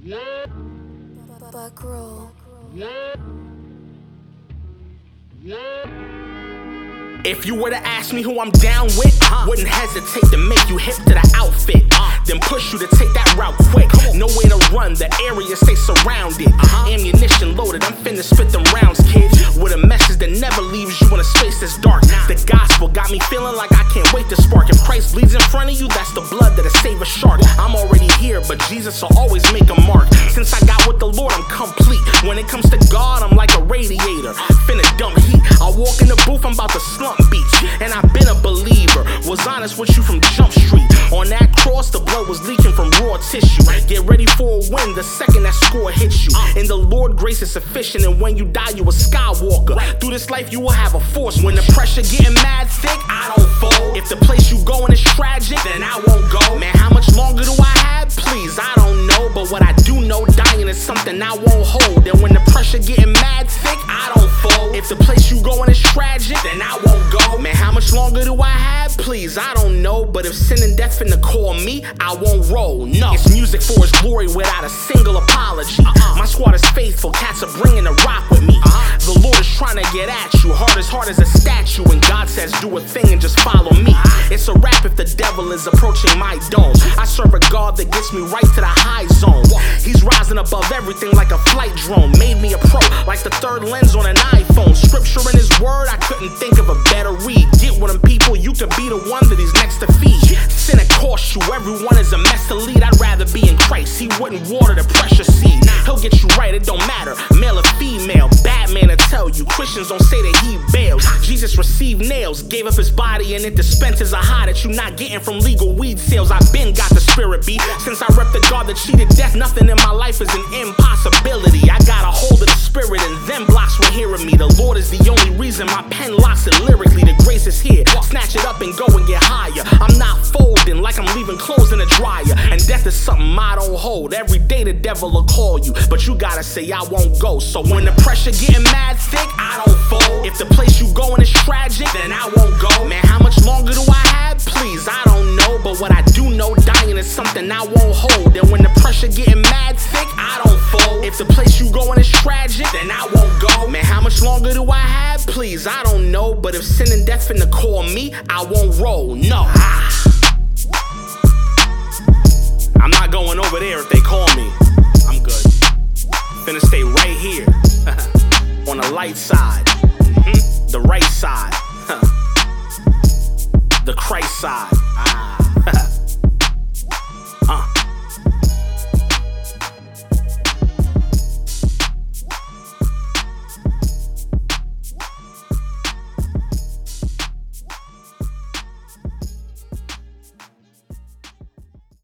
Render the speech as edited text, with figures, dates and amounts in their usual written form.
Buckroll. If you were to ask me who I'm down with, wouldn't hesitate to make you hip to the outfit, then push you to take that route quick. Nowhere to run, the area stay surrounded. Ammunition loaded, I'm finna spit them rounds, kid. With a message that never leaves you in a space that's dark. The gospel got me feeling like I can't wait to spark. If Christ bleeds in front of you, that's the blood that'll save a shark. I'm already here, but Jesus will always make a mark. Since I got with the Lord, I'm complete. When it comes to God, I'm like a radiator, finna dump heat. I walk in the booth, I'm about to slump beats. And I've been a believer, was honest with you from Jump Street. On that cross, the blood was leaking from raw tissue. Get ready for a win the second that score hits you. In the Lord, grace is sufficient, and when you die, you a Skywalker. Through this life, you will have a force. When the pressure getting mad thick, I don't fold. If the place you going is tragic, then I won't go. Man, how much longer do I have? Please, I don't know. But what I do know, dying is something I won't hold. And when the pressure getting mad thick, I don't fold. If the place you going is tragic, then I won't go. Man, how much longer do I have? Please, I don't know. But if sin and death finna call me, I won't roll. No, it's music for his glory without a single apology. My squad is faithful, cats are bringing the rock with me. The Lord is trying to get at you, hard as a statue. And God says do a thing and just follow me. It's a rap if the devil is approaching my dome. I serve a God that gets me right to the high zone. He's rising above everything like a flight drone. Made me a pro, like the third lens on an iPhone. Scripture in his word, I couldn't think of a better read. Get with him, people, you could be the one that he's next to feed. Sin it costs you, everyone is a mess to lead. I'd rather be in Christ, he wouldn't water the precious seed. He'll get you right, it don't matter, male or female. Batman will tell you, Christians don't say that he bails. Jesus received nails, gave up his body, and it dispenses a high that you not getting from legal weed sales. I've been got the spirit beat, since I rep the God that cheated death. Nothing in my life is an impossibility. I got a hold of the spirit and them blocks were hearing me. The Lord is the only reason my pen locks it lyrically. The grace is here, snatch it up and go and get higher. I'm not folding like I'm leaving clothes in the dryer. And death is something I don't hold. Every day the devil will call you, but you gotta say I won't go. So when the pressure getting mad thick, I don't fold. If the place you going is tragic, then I won't go. Man, how much longer do I have? Please, I don't know. But what I do know, dying is something I won't hold. And when the pressure getting mad thick, I don't fold. If the place you going is tragic, then I won't go. Man, how much longer do I have? Please, I don't know. But if sin and death finna call me, I won't roll. No. I'm not going over there if they call me. I'm good. Finna stay right here. On the light side. The right side. The Christ side.